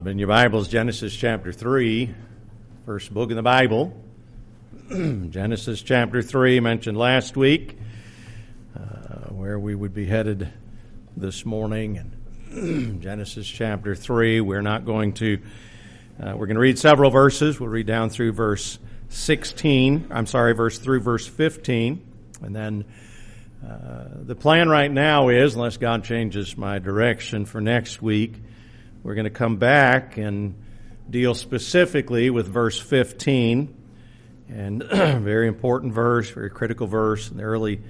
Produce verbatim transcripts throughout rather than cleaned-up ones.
In your Bibles, Genesis chapter three, first book in the Bible. Genesis chapter three, mentioned last week, uh, where we would be headed this morning. And Genesis chapter three, we're not going to, uh, we're going to read several verses. We'll read down through verse sixteen, I'm sorry, verse through verse fifteen. And then uh, the plan right now is, unless God changes my direction for next week, we're going to come back and deal specifically with verse fifteen, and very important verse, very critical verse in the early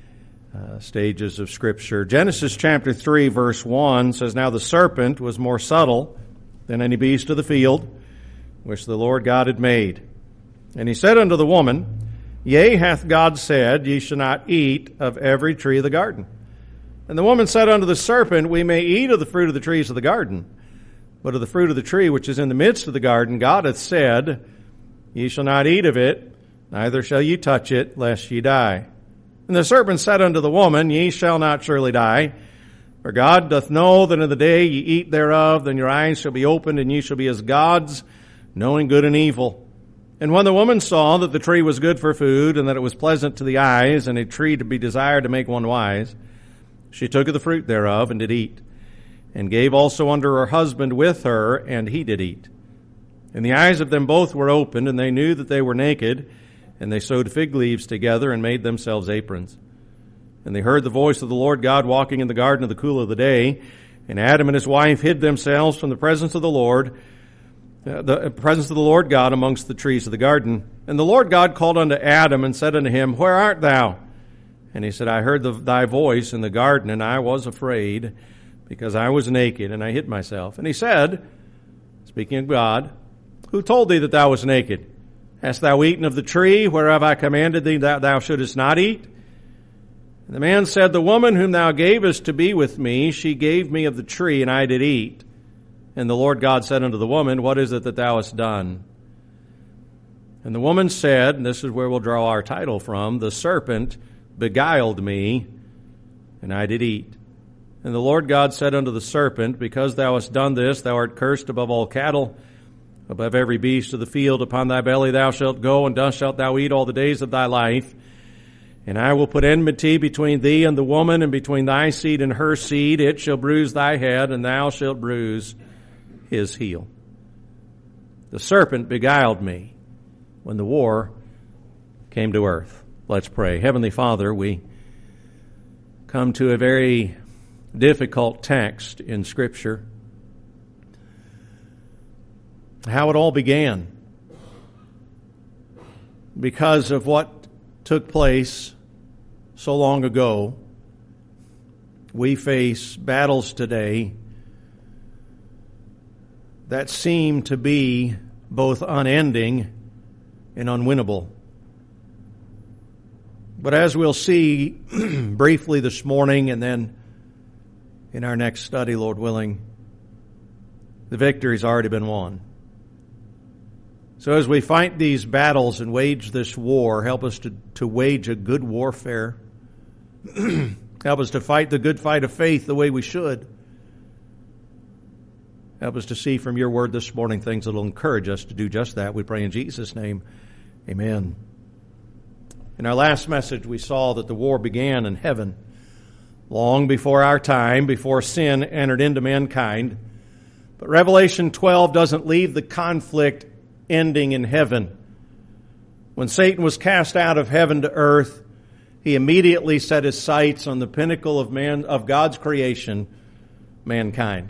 uh, stages of Scripture. Genesis chapter three, verse one says, "Now the serpent was more subtle than any beast of the field, which the Lord God had made. And he said unto the woman, Yea, hath God said, Ye shall not eat of every tree of the garden. And the woman said unto the serpent, We may eat of the fruit of the trees of the garden. But of the fruit of the tree which is in the midst of the garden, God hath said, Ye shall not eat of it, neither shall ye touch it, lest ye die. And the serpent said unto the woman, Ye shall not surely die. For God doth know that in the day ye eat thereof, then your eyes shall be opened, and ye shall be as gods, knowing good and evil. And when the woman saw that the tree was good for food, and that it was pleasant to the eyes, and a tree to be desired to make one wise, she took of the fruit thereof, and did eat, and gave also unto her husband with her, and he did eat. And the eyes of them both were opened, and they knew that they were naked, and they sewed fig leaves together, and made themselves aprons. And they heard the voice of the Lord God walking in the garden of the cool of the day, and Adam and his wife hid themselves from the presence of the Lord, uh, the presence of the Lord God amongst the trees of the garden. And the Lord God called unto Adam, and said unto him, Where art thou? And he said, I heard the, thy voice in the garden, and I was afraid, because I was naked, and I hid myself. And he said, speaking of God, Who told thee that thou wast naked? Hast thou eaten of the tree whereof I commanded thee that thou shouldest not eat? And the man said, The woman whom thou gavest to be with me, she gave me of the tree, and I did eat. And the Lord God said unto the woman, What is it that thou hast done? And the woman said, and this is where we'll draw our title from, The serpent beguiled me, and I did eat. And the Lord God said unto the serpent, Because thou hast done this, thou art cursed above all cattle, above every beast of the field. Upon thy belly thou shalt go, and dust shalt thou eat all the days of thy life. And I will put enmity between thee and the woman, and between thy seed and her seed. It shall bruise thy head, and thou shalt bruise his heel. The serpent beguiled me when the war came to earth." Let's pray. Heavenly Father, we come to a very difficult text in Scripture. How it all began. Because of what took place so long ago, we face battles today that seem to be both unending and unwinnable. But as we'll see briefly this morning, and then in our next study, Lord willing, the victory's already been won. So as we fight these battles and wage this war, help us to, to wage a good warfare. Help us to fight the good fight of faith the way we should. Help us to see from your word this morning things that will encourage us to do just that. We pray in Jesus' name. Amen. In our last message, we saw that the war began in heaven long before our time, before sin entered into mankind. But Revelation twelve doesn't leave the conflict ending in heaven. When Satan was cast out of heaven to earth, he immediately set his sights on the pinnacle of man, of God's creation, mankind.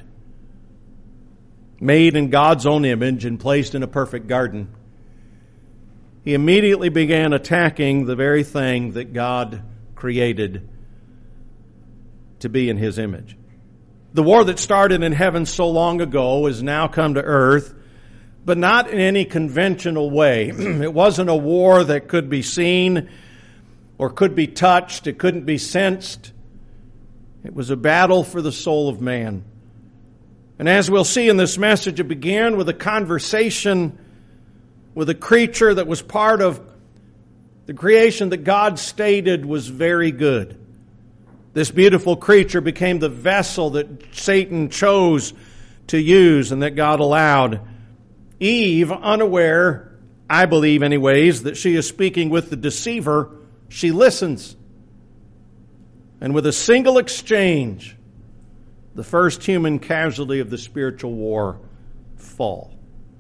Made in God's own image and placed in a perfect garden. He immediately began attacking the very thing that God created to be in his image. The war that started in heaven so long ago has now come to earth, but not in any conventional way. It wasn't a war that could be seen or could be touched. It couldn't be sensed. It was a battle for the soul of man. And as we'll see in this message, it began with a conversation with a creature that was part of the creation that God stated was very good. This beautiful creature became the vessel that Satan chose to use and that God allowed. Eve, unaware, I believe anyways, that she is speaking with the deceiver, she listens. And with a single exchange, the first human casualty of the spiritual war fall.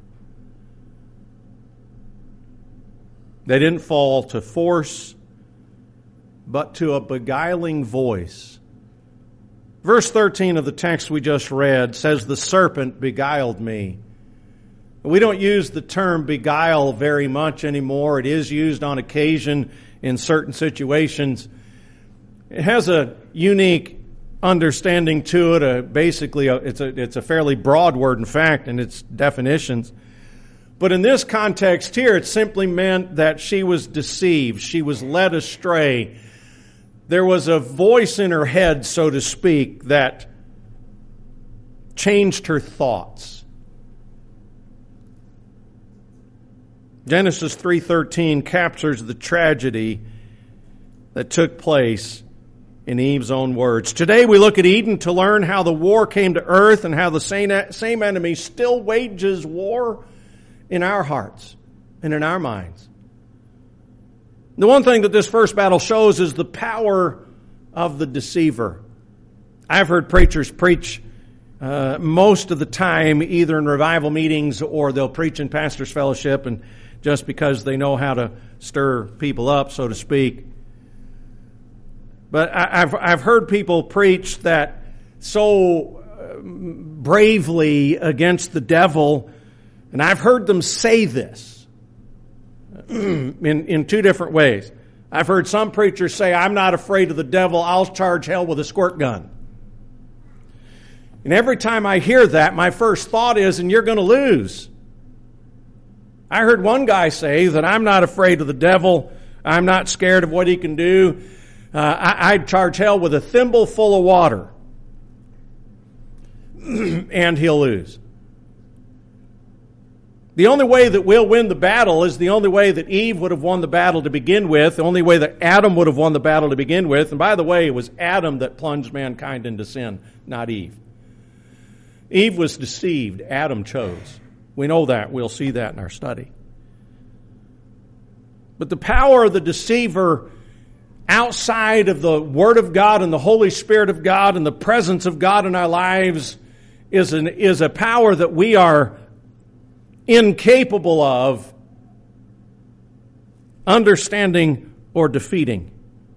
They didn't fall to force, but to a beguiling voice. Verse thirteen of the text we just read says, "The serpent beguiled me." We don't use the term beguile very much anymore. It is used on occasion in certain situations. It has a unique understanding to it. A, basically, a, it's, a, it's a fairly broad word, in fact, in its definitions. But in this context here, it simply meant that she was deceived. She was led astray. There was a voice in her head, so to speak, that changed her thoughts. Genesis three thirteen captures the tragedy that took place in Eve's own words. Today we look at Eden to learn how the war came to earth and how the same, same enemy still wages war in our hearts and in our minds. The one thing that this first battle shows is the power of the deceiver. I've heard preachers preach uh, most of the time, either in revival meetings or they'll preach in pastor's fellowship, and just because they know how to stir people up, so to speak. But I, I've I've heard people preach that so bravely against the devil, and I've heard them say this in in two different ways. I've heard some preachers say, "I'm not afraid of the devil, I'll charge hell with a squirt gun." And every time I hear that, my first thought is, and you're going to lose. I heard one guy say that I'm not afraid of the devil, I'm not scared of what he can do. Uh, I, I'd charge hell with a thimble full of water. And he'll lose. The only way that we'll win the battle is the only way that Eve would have won the battle to begin with, the only way that Adam would have won the battle to begin with. And by the way, it was Adam that plunged mankind into sin, not Eve. Eve was deceived. Adam chose. We know that. We'll see that in our study. But the power of the deceiver outside of the Word of God and the Holy Spirit of God and the presence of God in our lives is an is a power that we are incapable of understanding or defeating.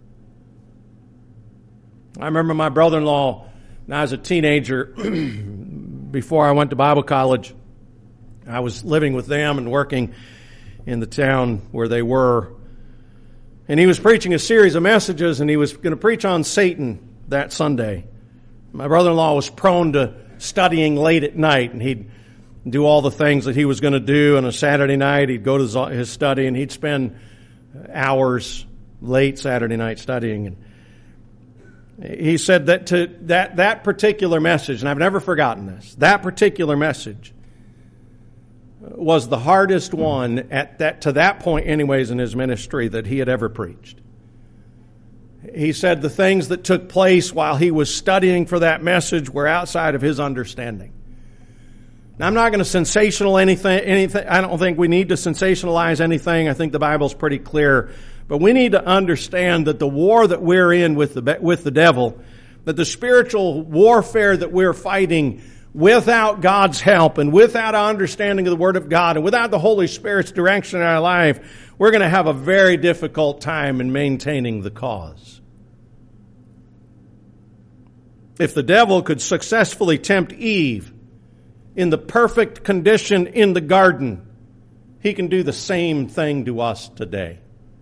I remember my brother-in-law, when I was a teenager, before I went to Bible college, I was living with them and working in the town where they were. And he was preaching a series of messages, and he was going to preach on Satan that Sunday. My brother-in-law was prone to studying late at night, and he'd do all the things that he was going to do on a Saturday night. He'd go to his study, and he'd spend hours late Saturday night studying. And he said that to that, that particular message, and I've never forgotten this, that particular message was the hardest one at that to that point anyways in his ministry that he had ever preached. He said the things that took place while he was studying for that message were outside of his understanding. Now, I'm not going to sensational anything anything I don't think we need to sensationalize anything. I think the Bible's pretty clear, but we need to understand that the war that we're in with the with the devil, that the spiritual warfare that we're fighting, without God's help and without our understanding of the Word of God and without the Holy Spirit's direction in our life, we're going to have a very difficult time in maintaining the cause. If the devil could successfully tempt Eve in the perfect condition in the garden, he can do the same thing to us today.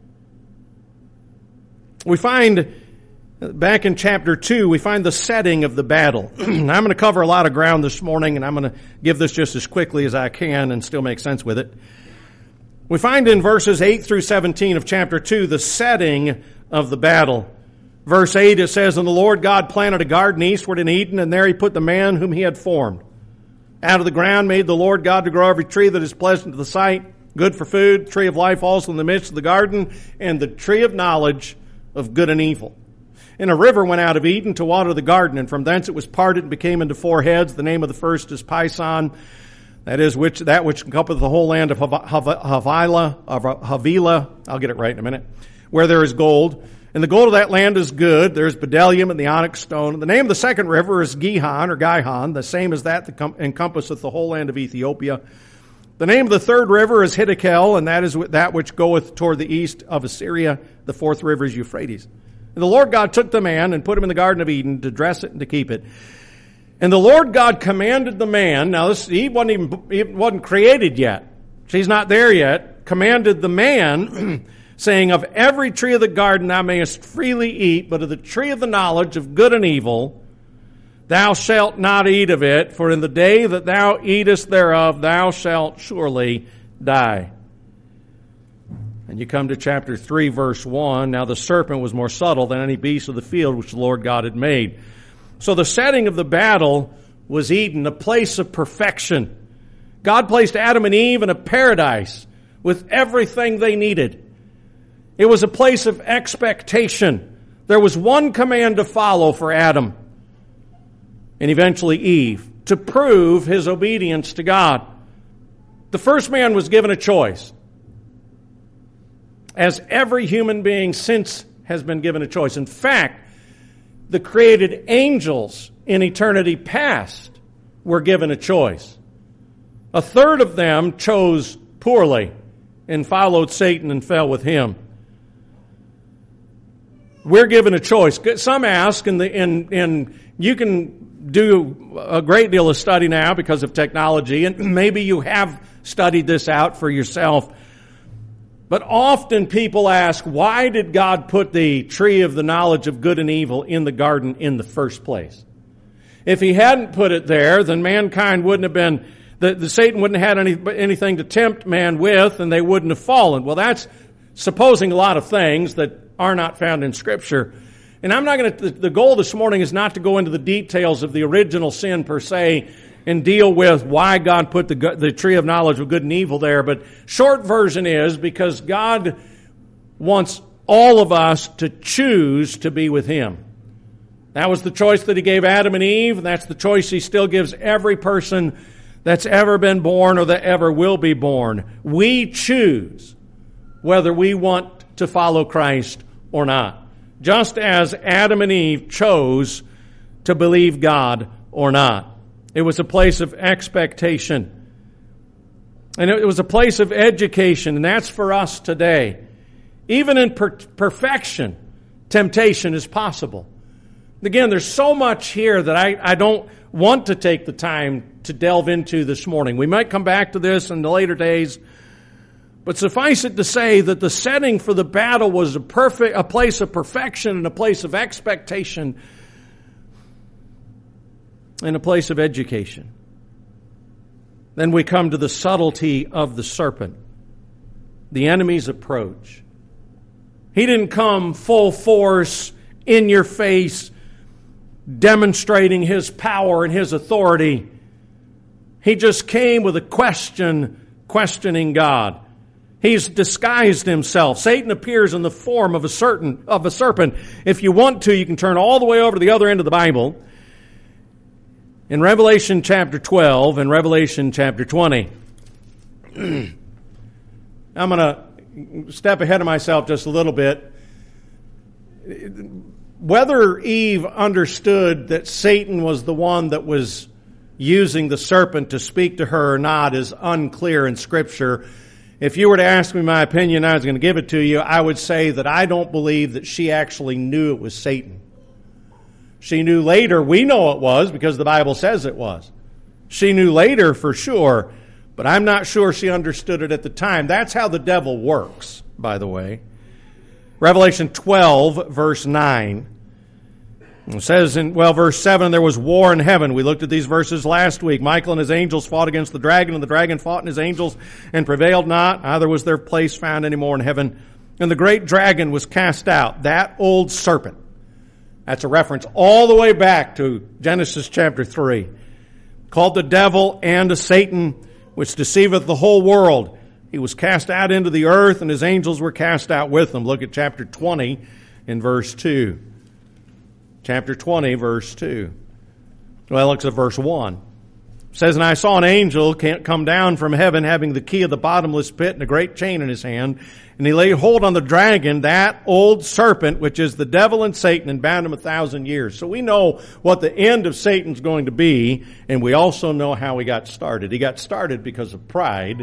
We find back in chapter two, we find the setting of the battle. I'm going to cover a lot of ground this morning, and I'm going to give this just as quickly as I can and still make sense with it. We find in verses eight through seventeen of chapter two the setting of the battle. Verse eight, it says, "And the Lord God planted a garden eastward in Eden, and there he put the man whom he had formed. Out of the ground made the Lord God to grow every tree that is pleasant to the sight, good for food, tree of life also in the midst of the garden, and the tree of knowledge of good and evil. And a river went out of Eden to water the garden, and from thence it was parted and became into four heads. The name of the first is Pison, that is which that which encompasseth the whole land of Hav- Hav- Havilah, of Havilah, I'll get it right in a minute, where there is gold. And the gold of that land is good. There's bdellium and the onyx stone. And the name of the second river is Gihon, or Gihon, the same as that that com- encompasseth the whole land of Ethiopia. The name of the third river is Hiddekel, and that is that which goeth toward the east of Assyria. The fourth river is Euphrates. And the Lord God took the man and put him in the Garden of Eden to dress it and to keep it. And the Lord God commanded the man, now this, he wasn't even, he wasn't created yet. She's not there yet. Commanded the man, saying, of every tree of the garden thou mayest freely eat, but of the tree of the knowledge of good and evil thou shalt not eat of it, for in the day that thou eatest thereof thou shalt surely die. And you come to chapter three, verse one. Now the serpent was more subtle than any beast of the field which the Lord God had made. So the setting of the battle was Eden, a place of perfection. God placed Adam and Eve in a paradise with everything they needed. It was a place of expectation. There was one command to follow for Adam and eventually Eve, to prove his obedience to God. The first man was given a choice, as every human being since has been given a choice. In fact, the created angels in eternity past were given a choice. A third of them chose poorly and followed Satan and fell with him. We're given a choice. Some ask, and, the, and, and you can do a great deal of study now because of technology, and maybe you have studied this out for yourself. But often people ask, why did God put the tree of the knowledge of good and evil in the garden in the first place? If he hadn't put it there, then mankind wouldn't have been, the, the Satan wouldn't have had any, anything to tempt man with, and they wouldn't have fallen. Well, that's supposing a lot of things that are not found in Scripture. And I'm not going to, the goal this morning is not to go into the details of the original sin per se and deal with why God put the, the tree of knowledge of good and evil there. But short version is because God wants all of us to choose to be with Him. That was the choice that He gave Adam and Eve, and that's the choice He still gives every person that's ever been born or that ever will be born. We choose whether we want to follow Christ or not. Just as Adam and Eve chose to believe God or not. It was a place of expectation. And it was a place of education, and that's for us today. Even in per- perfection, temptation is possible. Again, there's so much here that I, I don't want to take the time to delve into this morning. We might come back to this in the later days. But suffice it to say that the setting for the battle was a perfect, a place of perfection and a place of expectation and a place of education. Then we come to the subtlety of the serpent, the enemy's approach. He didn't come full force, in your face, demonstrating his power and his authority. He just came with a question, questioning God. He's disguised himself. Satan appears in the form of a certain of a serpent. If you want to, you can turn all the way over to the other end of the Bible. In Revelation chapter twelve and Revelation chapter twenty. I'm going to step ahead of myself just a little bit. Whether Eve understood that Satan was the one that was using the serpent to speak to her or not is unclear in Scripture. If you were to ask me my opinion, I was going to give it to you, I would say that I don't believe that she actually knew it was Satan. She knew later, we know it was because the Bible says it was. She knew later for sure, but I'm not sure she understood it at the time. That's how the devil works, by the way. Revelation twelve, verse nine. It says in, well, verse seven, there was war in heaven. We looked at these verses last week. Michael and his angels fought against the dragon, and the dragon fought and his angels and prevailed not. Neither was their place found any more in heaven. And the great dragon was cast out, that old serpent. That's a reference all the way back to Genesis chapter three. Called the devil and Satan, which deceiveth the whole world. He was cast out into the earth, and his angels were cast out with him. Look at chapter twenty in verse two. chapter twenty, verse two. Well, it looks at verse one. It says, "And I saw an angel come down from heaven, having the key of the bottomless pit and a great chain in his hand. And he laid hold on the dragon, that old serpent, which is the devil and Satan, and bound him a thousand years." So we know what the end of Satan's going to be, and we also know how he got started. He got started because of pride.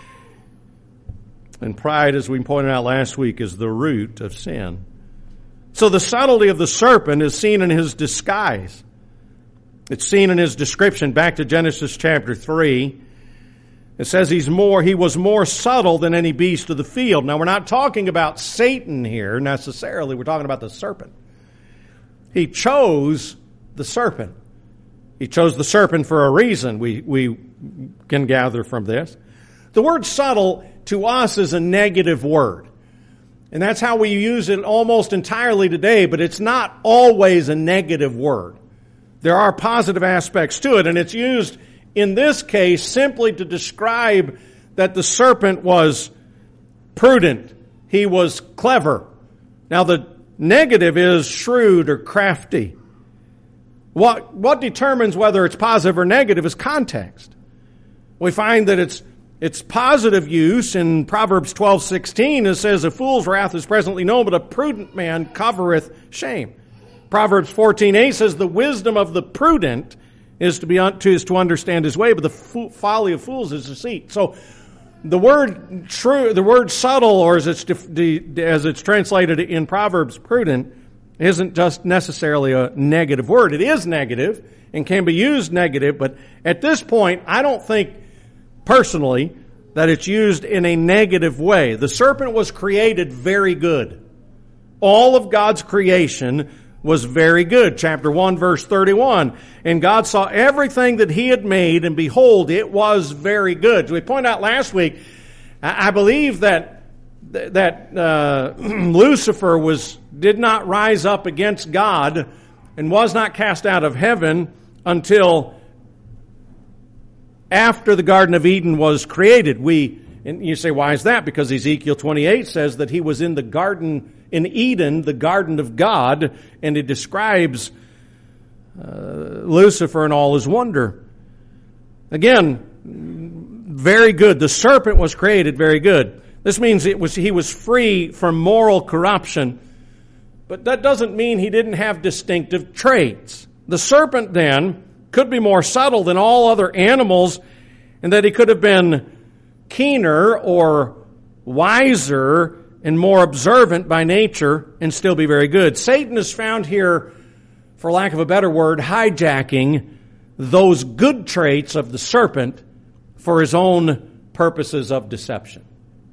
And pride, as we pointed out last week, is the root of sin. So the subtlety of the serpent is seen in his disguise. It's seen in his description. Back to Genesis chapter three. It says he's more, he was more subtle than any beast of the field. Now, we're not talking about Satan here necessarily. We're talking about the serpent. He chose the serpent. He chose the serpent for a reason, we, we can gather from this. The word subtle to us is a negative word. And that's how we use it almost entirely today, but it's not always a negative word. There are positive aspects to it, and it's used in this case simply to describe that the serpent was prudent. He was clever. Now the negative is shrewd or crafty. What, what determines whether it's positive or negative is context. We find that it's It's positive use in Proverbs twelve sixteen. It says, "A fool's wrath is presently known, but a prudent man covereth shame." Proverbs fourteen eight says, "The wisdom of the prudent is to be to, is to understand his way, but the fo- folly of fools is deceit." So the word true, the word subtle, or as it's as it's translated in Proverbs, prudent, isn't just necessarily a negative word. It is negative and can be used negative, but at this point, I don't think personally that it's used in a negative way. The serpent was created very good. All of God's creation was very good. Chapter one, verse thirty-one. "And God saw everything that he had made, and behold, it was very good." So we pointed out last week, I believe that that uh, Lucifer was did not rise up against God and was not cast out of heaven until after the Garden of Eden was created. We and you say, why is that? Because Ezekiel twenty-eight says that he was in the garden in Eden, the garden of God, and it describes uh, Lucifer and all his wonder. Again, very good. The serpent was created very good. This means it was he was free from moral corruption, but that doesn't mean he didn't have distinctive traits. The serpent then could be more subtle than all other animals, and that he could have been keener or wiser and more observant by nature and still be very good. Satan is found here, for lack of a better word, hijacking those good traits of the serpent for his own purposes of deception.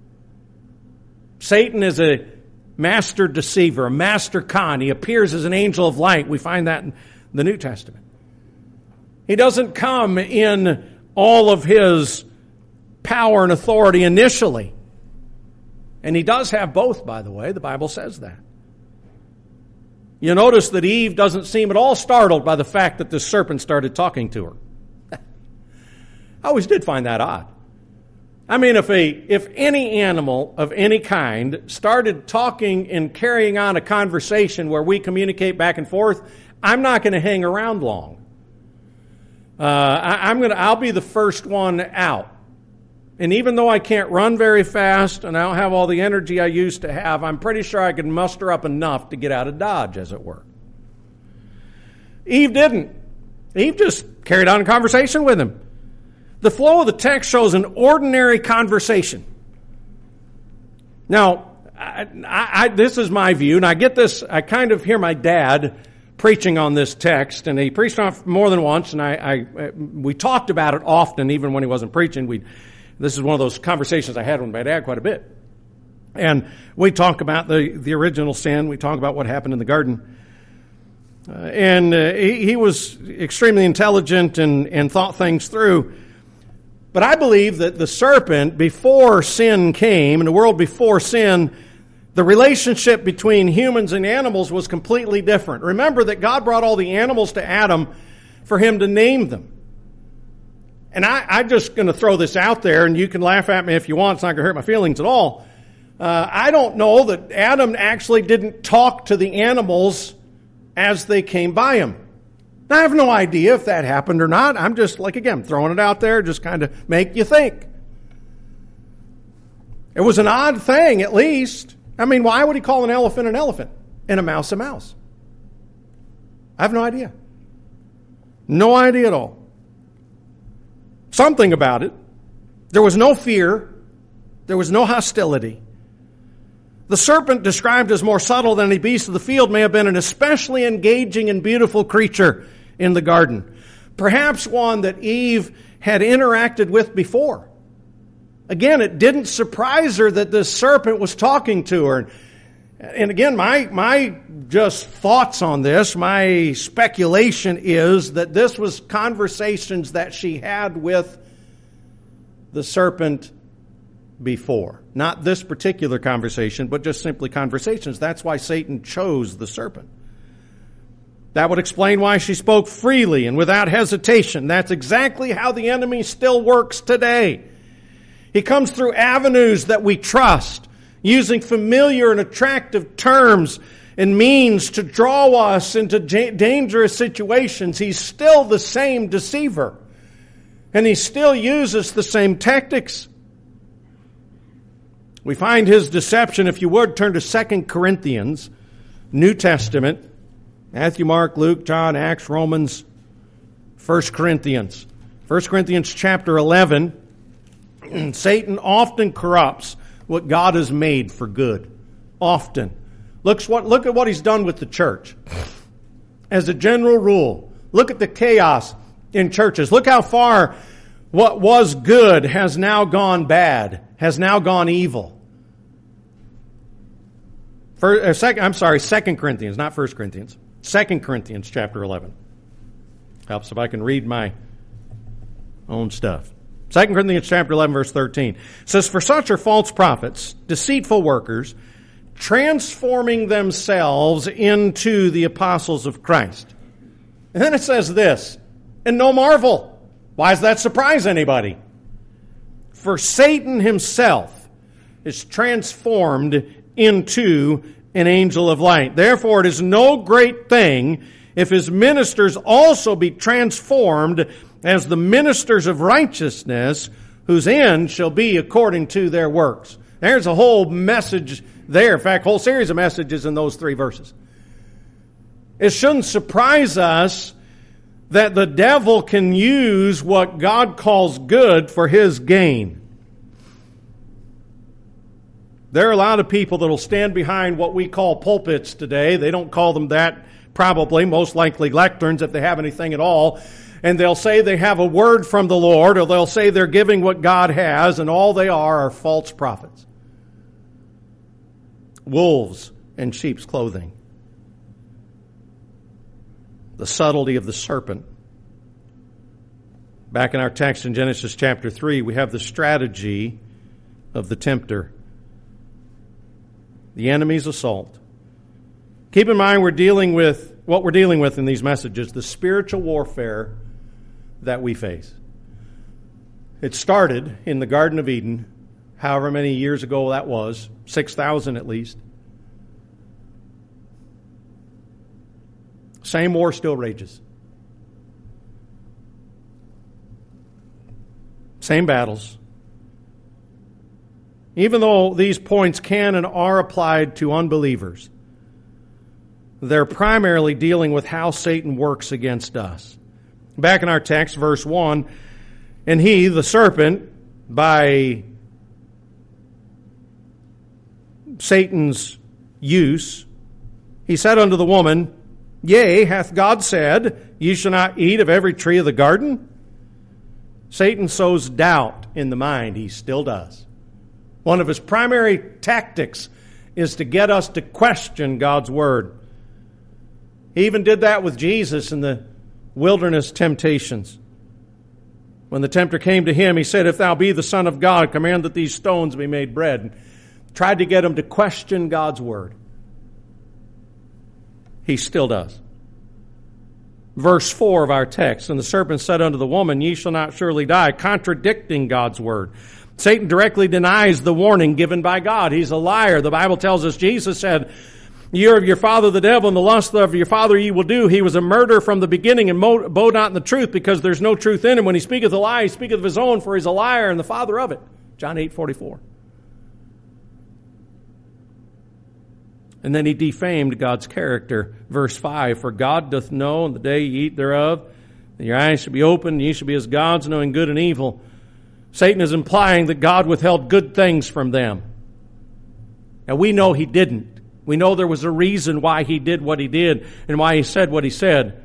Satan is a master deceiver, a master con. He appears as an angel of light. We find that in the New Testament. He doesn't come in all of his power and authority initially. And he does have both, by the way. The Bible says that. You notice that Eve doesn't seem at all startled by the fact that the serpent started talking to her. I always did find that odd. I mean, if a if any animal of any kind started talking and carrying on a conversation where we communicate back and forth, I'm not going to hang around long. Uh, I, I'm going to. I'll be the first one out. And even though I can't run very fast and I don't have all the energy I used to have, I'm pretty sure I can muster up enough to get out of Dodge, as it were. Eve didn't. Eve just carried on a conversation with him. The flow of the text shows an ordinary conversation. Now, I, I, I, this is my view, and I get this, I kind of hear my dad preaching on this text, and he preached on it more than once, and I, I we talked about it often, even when he wasn't preaching. We This is one of those conversations I had with my dad quite a bit. And we talk about the, the original sin. We talk about what happened in the garden. Uh, and uh, he, he was extremely intelligent and, and thought things through. But I believe that the serpent, before sin came, in the world before sin, the relationship between humans and animals was completely different. Remember that God brought all the animals to Adam for him to name them. And I, I'm just going to throw this out there, and you can laugh at me if you want. It's not going to hurt my feelings at all. Uh, I don't know that Adam actually didn't talk to the animals as they came by him. Now, I have no idea if that happened or not. I'm just, like, again, throwing it out there, just kind of make you think. It was an odd thing, at least. I mean, why would he call an elephant an elephant and a mouse a mouse? I have no idea. No idea at all. Something about it. There was no fear. There was no hostility. The serpent, described as more subtle than any beast of the field, may have been an especially engaging and beautiful creature in the garden. Perhaps one that Eve had interacted with before. Again, it didn't surprise her that the serpent was talking to her. And again, my, my just thoughts on this, my speculation is that this was conversations that she had with the serpent before. Not this particular conversation, but just simply conversations. That's why Satan chose the serpent. That would explain why she spoke freely and without hesitation. That's exactly how the enemy still works today. He comes through avenues that we trust, using familiar and attractive terms and means to draw us into dangerous situations. He's still the same deceiver, and he still uses the same tactics. We find his deception, if you would, turn to Second Corinthians, New Testament, Matthew, Mark, Luke, John, Acts, Romans, First Corinthians. First Corinthians chapter eleven, Satan often corrupts what God has made for good. Often. Look, what, look at what he's done with the church. As a general rule, look at the chaos in churches. Look how far what was good has now gone bad, has now gone evil. For, uh, second, I'm sorry, Second Corinthians, not First Corinthians. Second Corinthians chapter eleven. Helps if I can read my own stuff. Second Corinthians chapter eleven, verse thirteen. It says, "For such are false prophets, deceitful workers, transforming themselves into the apostles of Christ." And then it says this, "And no marvel." Why does that surprise anybody? "For Satan himself is transformed into an angel of light. Therefore it is no great thing if his ministers also be transformed as the ministers of righteousness, whose end shall be according to their works." There's a whole message there. In fact, a whole series of messages in those three verses. It shouldn't surprise us that the devil can use what God calls good for his gain. There are a lot of people that will stand behind what we call pulpits today. They don't call them that, probably, most likely lecterns if they have anything at all. And they'll say they have a word from the Lord, or they'll say they're giving what God has, and all they are are false prophets. Wolves in sheep's clothing. The subtlety of the serpent. Back in our text in Genesis chapter three, we have the strategy of the tempter. The enemy's assault. Keep in mind we're dealing with, what we're dealing with in these messages, the spiritual warfare that we face. It started in the Garden of Eden, however many years ago that was, six thousand at least. Same war still rages. Same battles. Even though these points can and are applied to unbelievers, they're primarily dealing with how Satan works against us. Back in our text, verse one, "And he, the serpent, by Satan's use, he said unto the woman, Yea, hath God said, Ye shall not eat of every tree of the garden? Satan sows doubt in the mind. He still does. One of his primary tactics is to get us to question God's word. He even did that with Jesus in the wilderness temptations. When the tempter came to him, he said, If thou be the Son of God, command that these stones be made bread. And tried to get him to question God's word. He still does. Verse four of our text, And the serpent said unto the woman, Ye shall not surely die, contradicting God's word. Satan directly denies the warning given by God. He's a liar. The Bible tells us Jesus said, You're of your father the devil, and the lust of your father ye will do. He was a murderer from the beginning, and abode not in the truth, because there's no truth in him. When he speaketh a lie, he speaketh of his own, for he's a liar and the father of it. John eight forty-four. And then he defamed God's character. Verse five, for God doth know in the day ye eat thereof, that your eyes shall be opened, and ye shall be as gods, knowing good and evil. Satan is implying that God withheld good things from them. Now we know he didn't. We know there was a reason why he did what he did and why he said what he said.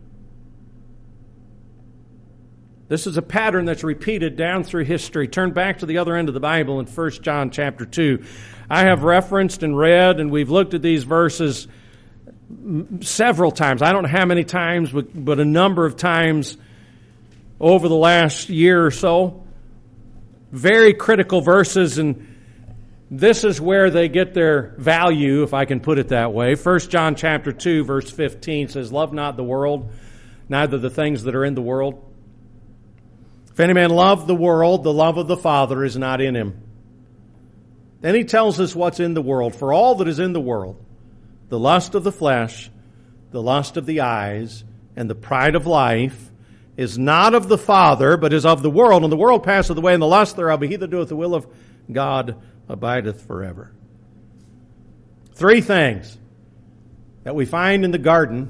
This is a pattern that's repeated down through history. Turn back to the other end of the Bible in First John chapter two. I have referenced and read, and we've looked at these verses several times. I don't know how many times, but, but a number of times over the last year or so. Very critical verses, and this is where they get their value, if I can put it that way. First John chapter two, verse fifteen says, love not the world, neither the things that are in the world. If any man love the world, the love of the Father is not in him. Then he tells us what's in the world. For all that is in the world, the lust of the flesh, the lust of the eyes, and the pride of life, is not of the Father, but is of the world. And the world passeth away, and the lust thereof, but he that doeth the will of God abideth forever. Three things that we find in the garden.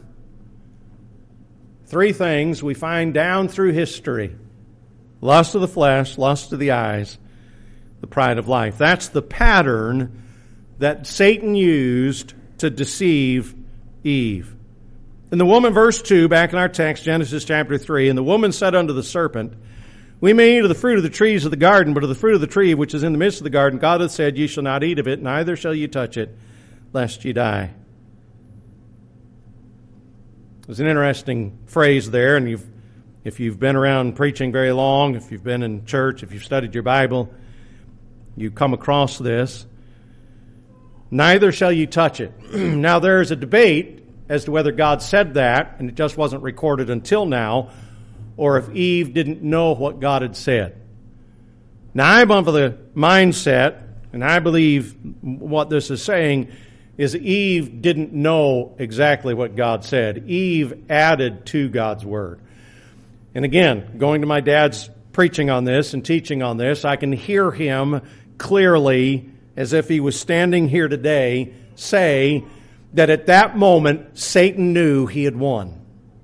Three things we find down through history. Lust of the flesh, lust of the eyes, the pride of life. That's the pattern that Satan used to deceive Eve. In the woman, verse two, back in our text, Genesis chapter three, and the woman said unto the serpent, we may eat of the fruit of the trees of the garden, but of the fruit of the tree which is in the midst of the garden, God hath said, ye shall not eat of it, neither shall ye touch it, lest ye die. There's an interesting phrase there, and you've, if you've been around preaching very long, if you've been in church, if you've studied your Bible, you come across this. Neither shall ye touch it. Now there's a debate as to whether God said that, and it just wasn't recorded until now, or if Eve didn't know what God had said. Now I'm of the mindset, and I believe what this is saying, is Eve didn't know exactly what God said. Eve added to God's Word. And again, going to my dad's preaching on this and teaching on this, I can hear him clearly, as if he was standing here today, say that at that moment, Satan knew he had won.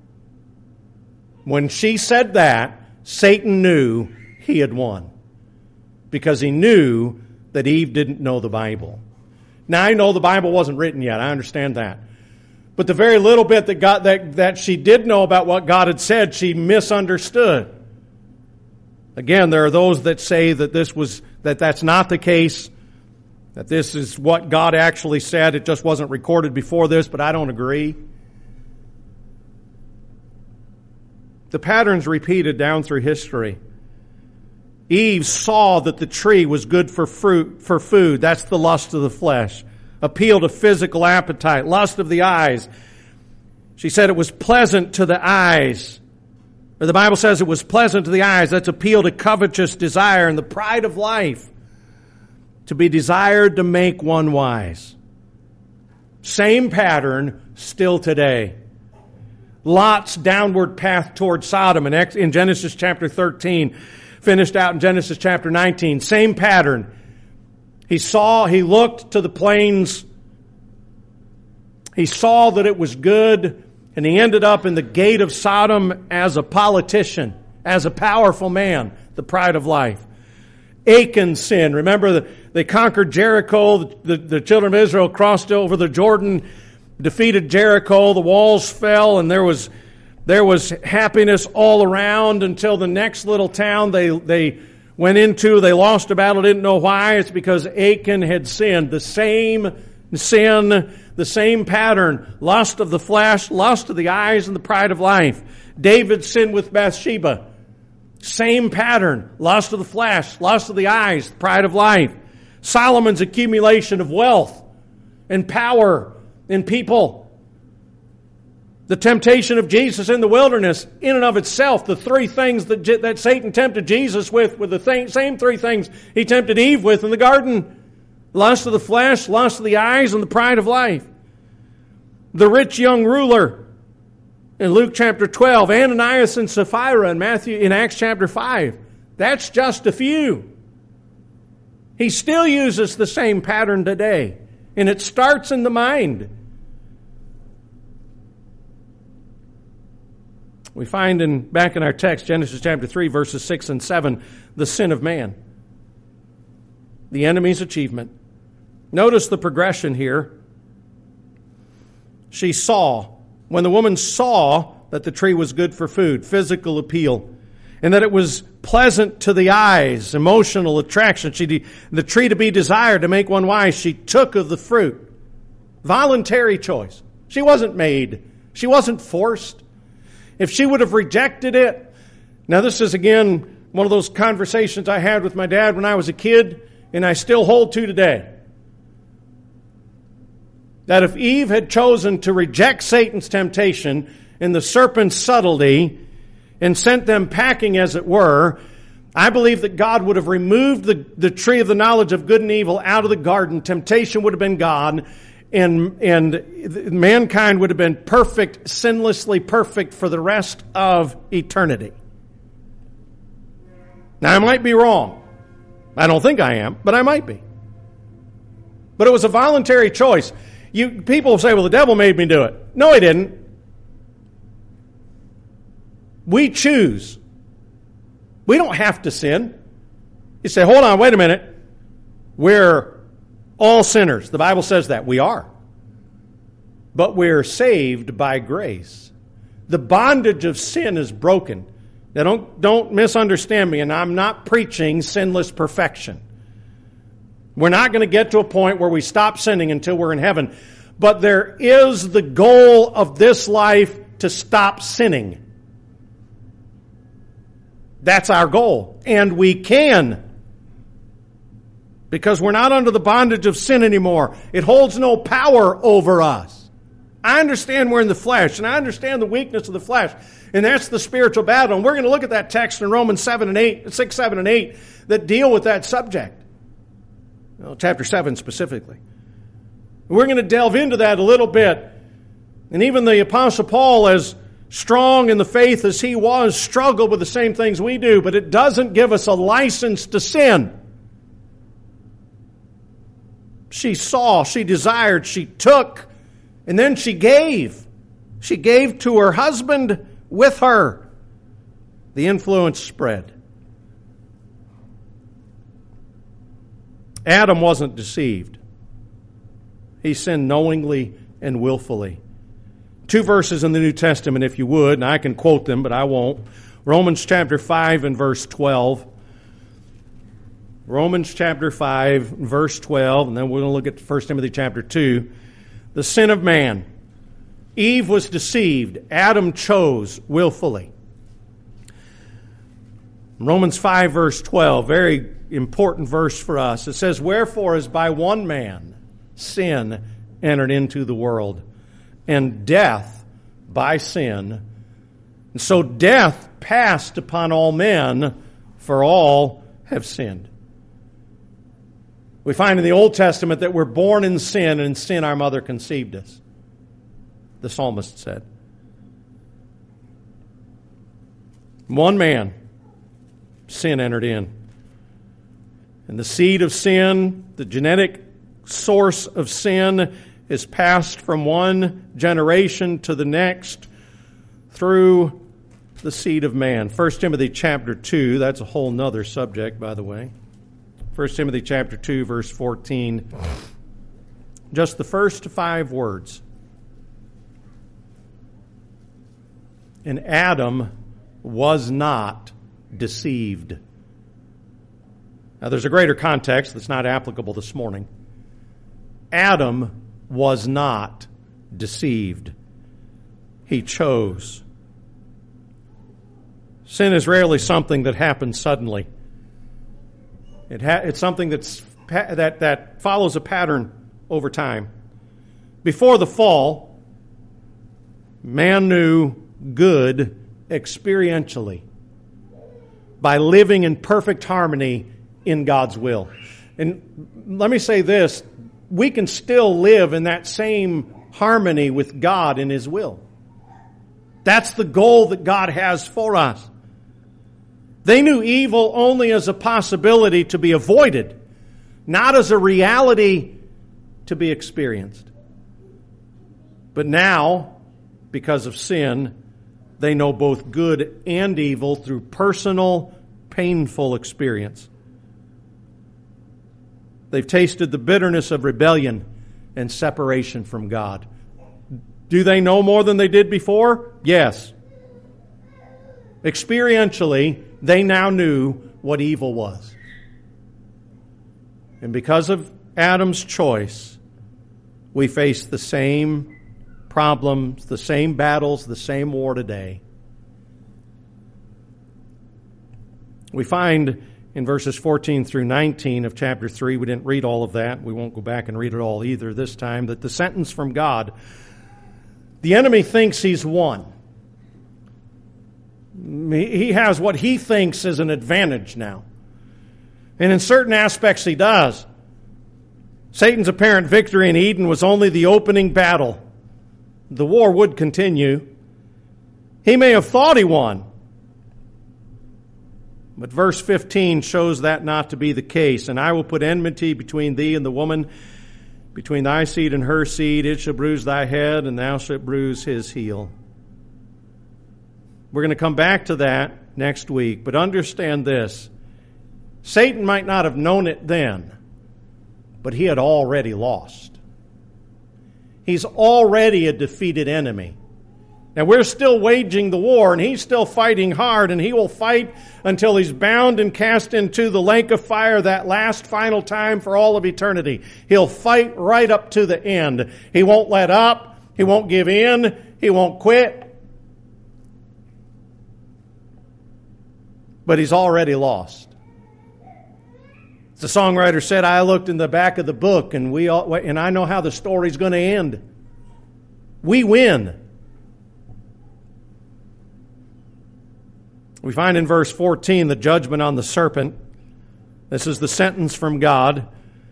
When she said that, Satan knew he had won. Because he knew that Eve didn't know the Bible. Now, I know the Bible wasn't written yet. I understand that. But the very little bit that, God, that, that she did know about what God had said, she misunderstood. Again, there are those that say that this was that that's not the case, that this is what God actually said. It just wasn't recorded before this, but I don't agree. The pattern's repeated down through history. Eve saw that the tree was good for fruit, for food. That's the lust of the flesh. Appeal to physical appetite. Lust of the eyes. She said it was pleasant to the eyes. Or the Bible says it was pleasant to the eyes. That's appeal to covetous desire and the pride of life. To be desired to make one wise. Same pattern still today. Lot's downward path toward Sodom in Genesis chapter thirteen, finished out in Genesis chapter nineteen. Same pattern. He saw, he looked to the plains. He saw that it was good, and he ended up in the gate of Sodom as a politician, as a powerful man, the pride of life. Achan sinned. Remember, the, they conquered Jericho. The, the children of Israel crossed over the Jordan, defeated Jericho. The walls fell, and there was there was happiness all around until the next little town they they went into. They lost a battle, didn't know why. It's because Achan had sinned. The same sin, the same pattern. Lust of the flesh, lust of the eyes, and the pride of life. David sinned with Bathsheba. Same pattern. Lust of the flesh, lust of the eyes, pride of life. Solomon's accumulation of wealth and power in people. The temptation of Jesus in the wilderness, in and of itself, the three things that, that Satan tempted Jesus with, were the th- same three things he tempted Eve with in the garden. Lust of the flesh, lust of the eyes, and the pride of life. the rich young ruler in Luke chapter twelve, Ananias and Sapphira in Matthew in Acts chapter five. That's just a few. He still uses the same pattern today, and it starts in the mind. We find in back in our text, Genesis chapter three, verses six and seven, the sin of man. The enemy's achievement. Notice the progression here. She saw. When the woman saw that the tree was good for food, physical appeal, and that it was pleasant to the eyes, emotional attraction, she de- the tree to be desired to make one wise, she took of the fruit. Voluntary choice. She wasn't made. She wasn't forced. If she would have rejected it, now this is again one of those conversations I had with my dad when I was a kid, and I still hold to today. That if Eve had chosen to reject Satan's temptation and the serpent's subtlety and sent them packing, as it were, I believe that God would have removed the, the tree of the knowledge of good and evil out of the garden. Temptation would have been gone, and, and mankind would have been perfect, sinlessly perfect for the rest of eternity. Now, I might be wrong. I don't think I am, but I might be. But it was a voluntary choice. You people say, well, the devil made me do it. No, he didn't. We choose. We don't have to sin. You say, hold on, wait a minute. We're all sinners. The Bible says that. We are. But we're saved by grace. The bondage of sin is broken. Now, don't, don't misunderstand me, and I'm not preaching sinless perfection. We're not going to get to a point where we stop sinning until we're in heaven. But there is the goal of this life to stop sinning. That's our goal. And we can. Because we're not under the bondage of sin anymore. It holds no power over us. I understand we're in the flesh, and I understand the weakness of the flesh. And that's the spiritual battle. And we're going to look at that text in Romans seven and eight, six, seven, and eight that deal with that subject. Well, chapter seven specifically. We're going to delve into that a little bit. And even the Apostle Paul, as strong in the faith as he was, struggled with the same things we do, but it doesn't give us a license to sin. She saw, she desired, she took, and then she gave. She gave to her husband with her. The influence spread. Adam wasn't deceived. He sinned knowingly and willfully. Two verses in the New Testament, if you would, and I can quote them, but I won't. Romans chapter five and verse twelve. Romans chapter five, verse twelve, and then we're going to look at First Timothy chapter two. The sin of man. Eve was deceived. Adam chose willfully. Romans five, verse twelve, very important verse for us. It says, wherefore as by one man sin entered into the world, and death by sin. And so death passed upon all men, for all have sinned. We find in the Old Testament that we're born in sin, and in sin our mother conceived us. The psalmist said. One man, sin entered in. And the seed of sin, the genetic source of sin, is passed from one generation to the next through the seed of man. First Timothy chapter two, that's a whole nother subject, by the way. First Timothy chapter two, verse fourteen. Just the first five words. And Adam was not deceived. Now, there's a greater context that's not applicable this morning. Adam was not deceived. He chose. Sin is rarely something that happens suddenly. It ha- it's something that's pa- that, that follows a pattern over time. Before the fall, man knew good experientially by living in perfect harmony in God's will. And let me say this, we can still live in that same harmony with God and His will. That's the goal that God has for us. They knew evil only as a possibility to be avoided, not as a reality to be experienced. But now, because of sin, they know both good and evil through personal, painful experience. They've tasted the bitterness of rebellion and separation from God. Do they know more than they did before? Yes. Experientially, they now knew what evil was. And because of Adam's choice, we face the same problems, the same battles, the same war today. We find in verses fourteen through nineteen of chapter three, we didn't read all of that. We won't go back and read it all either this time, that the sentence from God, the enemy thinks he's won. He has what he thinks is an advantage now. And in certain aspects he does. Satan's apparent victory in Eden was only the opening battle. The war would continue. He may have thought he won. But verse fifteen shows that not to be the case. And I will put enmity between thee and the woman, between thy seed and her seed. It shall bruise thy head, and thou shalt bruise his heel. We're going to come back to that next week. But understand this. Satan might not have known it then, but he had already lost. He's already a defeated enemy. Now we're still waging the war, and he's still fighting hard, and he will fight until he's bound and cast into the lake of fire that last final time for all of eternity. He'll fight right up to the end. He won't let up. He won't give in. He won't quit. But he's already lost. The songwriter said, I looked in the back of the book, and we all, and I know how the story's going to end. We win. We find in verse fourteen the judgment on the serpent. This is the sentence from God.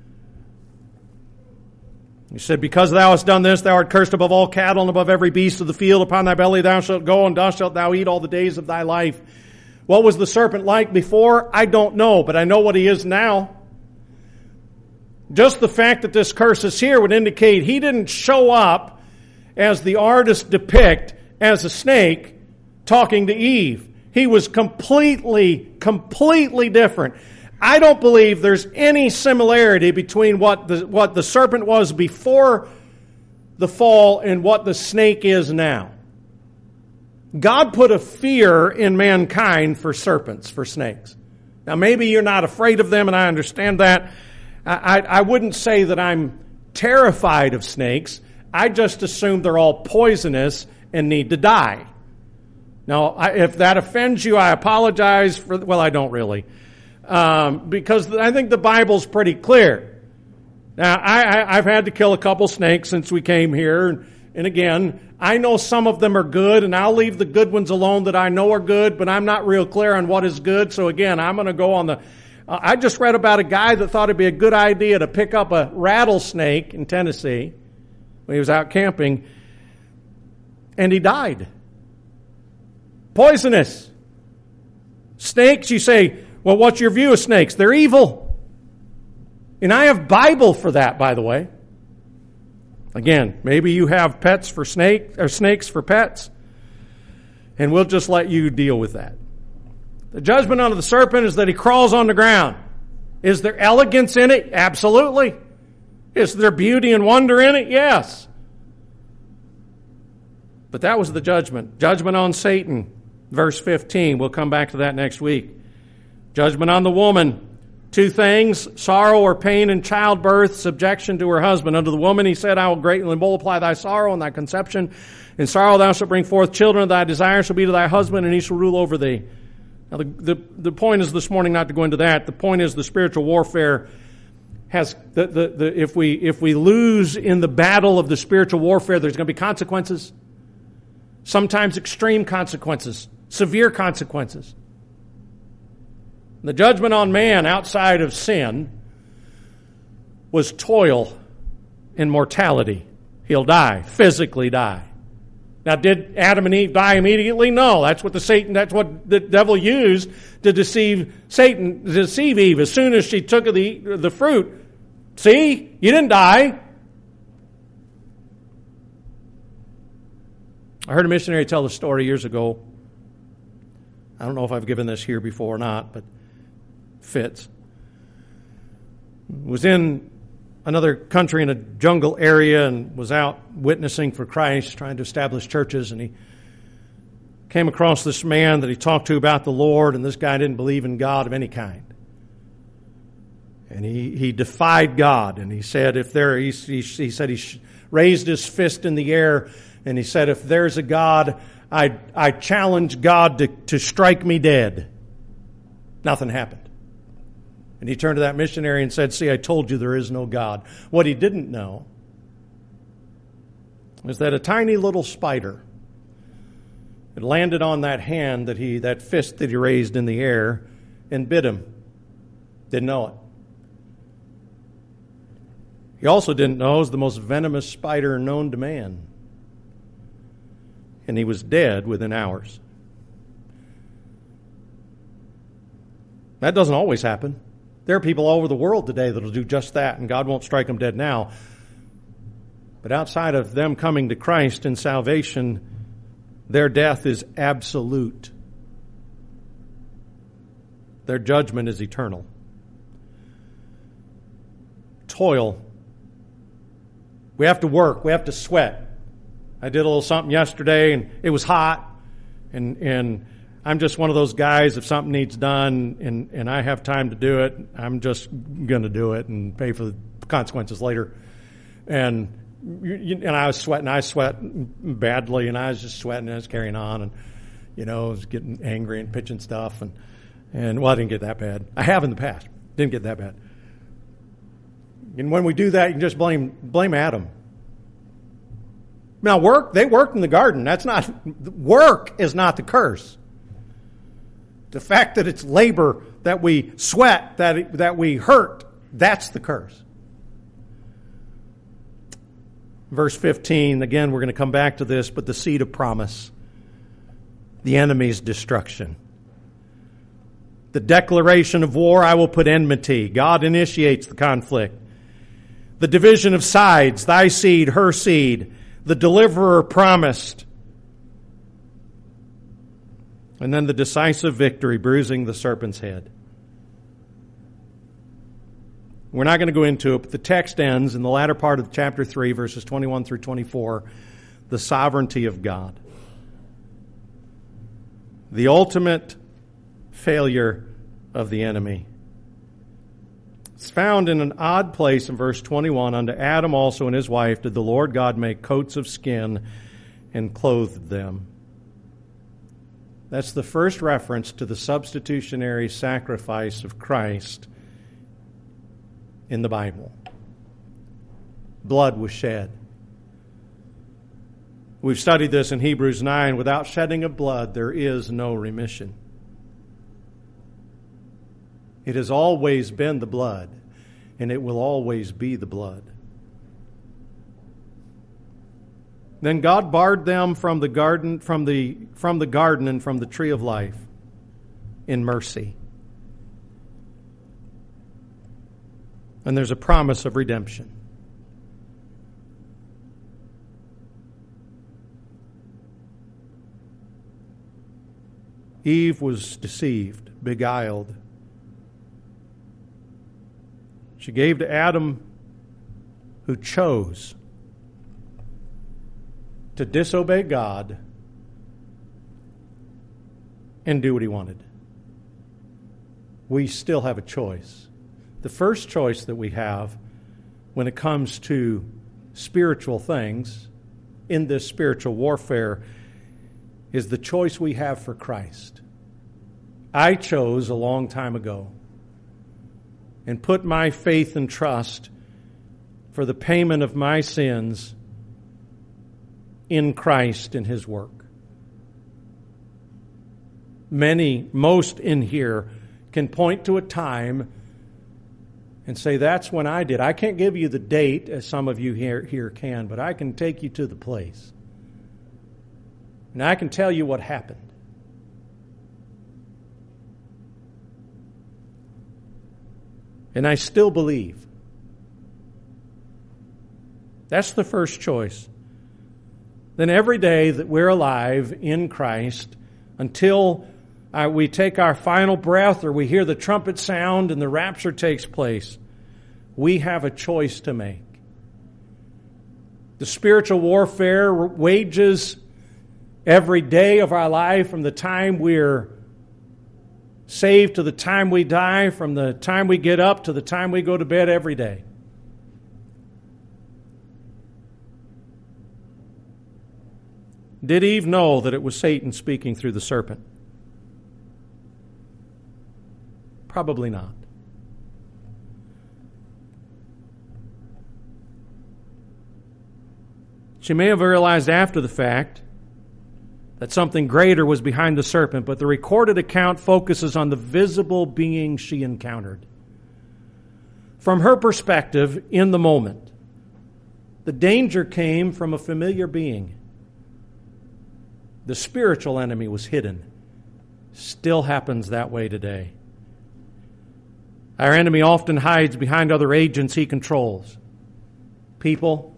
He said, because thou hast done this, thou art cursed above all cattle and above every beast of the field. Upon thy belly thou shalt go, and dust shalt thou eat all the days of thy life. What was the serpent like before? I don't know, but I know what he is now. Just the fact that this curse is here would indicate he didn't show up as the artists depict as a snake talking to Eve. He was completely, completely different. I don't believe there's any similarity between what the, what the serpent was before the fall and what the snake is now. God put a fear in mankind for serpents, for snakes. Now maybe you're not afraid of them, and I understand that. I, I, I wouldn't say that I'm terrified of snakes. I just assume they're all poisonous and need to die. Now, I, if that offends you, I apologize for, well, I don't really. Um, because I think the Bible's pretty clear. Now, I, I, I've had to kill a couple snakes since we came here. And again, I know some of them are good, and I'll leave the good ones alone that I know are good, but I'm not real clear on what is good. So again, I'm going to go on the... Uh, I just read about a guy that thought it'd be a good idea to pick up a rattlesnake in Tennessee when he was out camping, and he died. Poisonous. Snakes, you say, well, what's your view of snakes? They're evil. And I have Bible for that, by the way. Again, maybe you have pets for snake or snakes for pets, and we'll just let you deal with that. The judgment on the serpent is that he crawls on the ground. Is there elegance in it? Absolutely. Is there beauty and wonder in it? Yes. But that was the judgment. Judgment on Satan, verse fifteen. We'll come back to that next week. Judgment on the woman. Two things, sorrow or pain in childbirth, subjection to her husband. Unto the woman he said, I will greatly multiply thy sorrow and thy conception. In sorrow thou shalt bring forth children, thy desire shall be to thy husband, and he shall rule over thee. Now the, the, the point is this morning not to go into that. The point is the spiritual warfare has, the, the, the, if we, if we lose in the battle of the spiritual warfare, there's going to be consequences. Sometimes extreme consequences, severe consequences. The judgment on man outside of sin was toil and mortality. he'll die, physically die. Now, did Adam and Eve die immediately? No. That's what the Satan. That's what the devil used to deceive Satan, to deceive Eve. As soon as she took of the the fruit, see, you didn't die. I heard a missionary tell a story years ago. I don't know if I've given this here before or not, but fits. Was in another country in a jungle area and was out witnessing for Christ, trying to establish churches, and he came across this man that he talked to about the Lord, and this guy didn't believe in God of any kind. And he, he defied God, and he said, if there, he, he, he said he raised his fist in the air, and he said, if there's a God, I, I challenge God to, to strike me dead. Nothing happened. And he turned to that missionary and said, see, I told you there is no God. What he didn't know was that a tiny little spider had landed on that hand, that he, that fist that he raised in the air, and bit him. Didn't know it. He also didn't know it was the most venomous spider known to man. And he was dead within hours. That doesn't always happen. There are people all over the world today that will do just that, and God won't strike them dead now. But outside of them coming to Christ in salvation, their death is absolute. Their judgment is eternal. Toil. We have to work. We have to sweat. I did a little something yesterday, and it was hot, and and I'm just one of those guys, if something needs done and, and I have time to do it, I'm just going to do it and pay for the consequences later. And and I was sweating. I sweat badly, and I was just sweating, and I was carrying on. And, you know, I was getting angry and pitching stuff. And, and well, I didn't get that bad. I have in the past. Didn't get that bad. And when we do that, you can just blame blame Adam. Now, work, they worked in the garden. That's not, work is not the curse. The fact that it's labor, that we sweat, that it, that we hurt, that's the curse. Verse fifteen, again, we're going to come back to this, but the seed of promise, the enemy's destruction. The declaration of war, I will put enmity. God initiates the conflict. The division of sides, thy seed, her seed. The deliverer promised. And then the decisive victory, bruising the serpent's head. We're not going to go into it, but the text ends in the latter part of chapter three, verses twenty-one through twenty-four, the sovereignty of God. The ultimate failure of the enemy. It's found in an odd place in verse twenty-one. Unto Adam also and his wife did the Lord God make coats of skin and clothed them. That's the first reference to the substitutionary sacrifice of Christ in the Bible. Blood was shed. We've studied this in Hebrews nine. Without shedding of blood, there is no remission. It has always been the blood, and it will always be the blood. Then God barred them from the garden, from the from the garden and from the tree of life in mercy. And there's a promise of redemption. Eve was deceived, beguiled. She gave to Adam, who chose to disobey God and do what he wanted. We still have a choice. The first choice that we have when it comes to spiritual things in this spiritual warfare is the choice we have for Christ. I chose a long time ago and put my faith and trust for the payment of my sins in Christ and his work. Many, most in here, can point to a time and say, that's when I did. I can't give you the date, as some of you here, here can, but I can take you to the place. And I can tell you what happened. And I still believe. That's the first choice. Then every day that we're alive in Christ, until uh, we take our final breath or we hear the trumpet sound and the rapture takes place, we have a choice to make. The spiritual warfare wages every day of our life, from the time we're saved to the time we die, from the time we get up to the time we go to bed every day. Did Eve know that it was Satan speaking through the serpent? Probably not. She may have realized after the fact that something greater was behind the serpent, but the recorded account focuses on the visible being she encountered. From her perspective, in the moment, the danger came from a familiar being. The spiritual enemy was hidden. Still happens that way today. Our enemy often hides behind other agents he controls. People,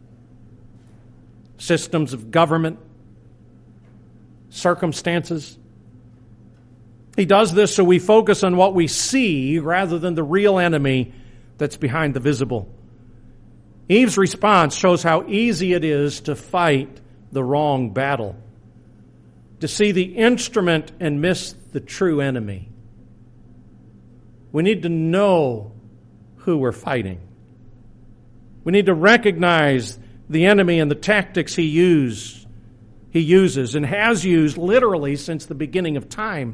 systems of government, circumstances. He does this so we focus on what we see rather than the real enemy that's behind the visible. Eve's response shows how easy it is to fight the wrong battle, to see the instrument and miss the true enemy. We need to know who we're fighting. We need to recognize the enemy and the tactics he used, he uses and has used literally since the beginning of time.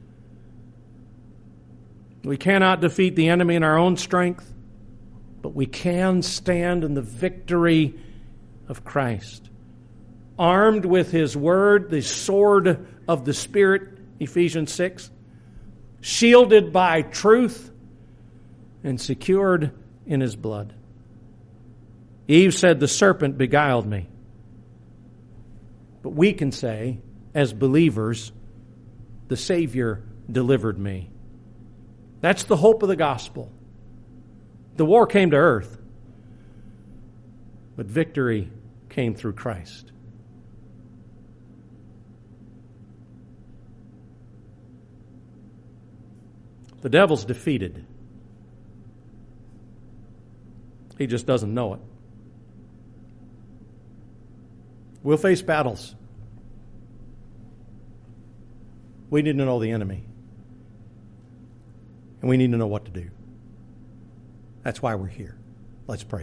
We cannot defeat the enemy in our own strength, but we can stand in the victory of Christ. Armed with His Word, the sword of the Spirit, Ephesians six, shielded by truth and secured in His blood. Eve said, the serpent beguiled me. But we can say, as believers, the Savior delivered me. That's the hope of the gospel. The war came to earth, but victory came through Christ. The devil's defeated. He just doesn't know it. We'll face battles. We need to know the enemy. And we need to know what to do. That's why we're here. Let's pray.